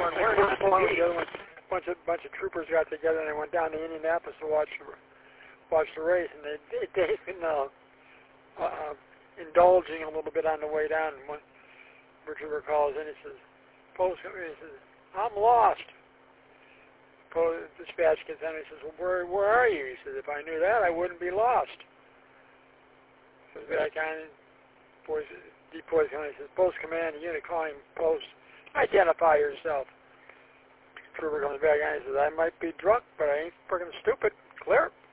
one where the other one, bunch of troopers got together and they went down to Indianapolis to watch the race, and they've been indulging a little bit on the way down. And one trooper calls in, he says, "I'm lost." Dispatch gets on, he says, "Well, where are you?" He says, "If I knew that, I wouldn't be lost." So the back on, depoys on, he says, "Post command, unit calling post. Identify yourself." Trooper comes back on, he says, "I might be drunk, but I ain't freaking stupid. Clear."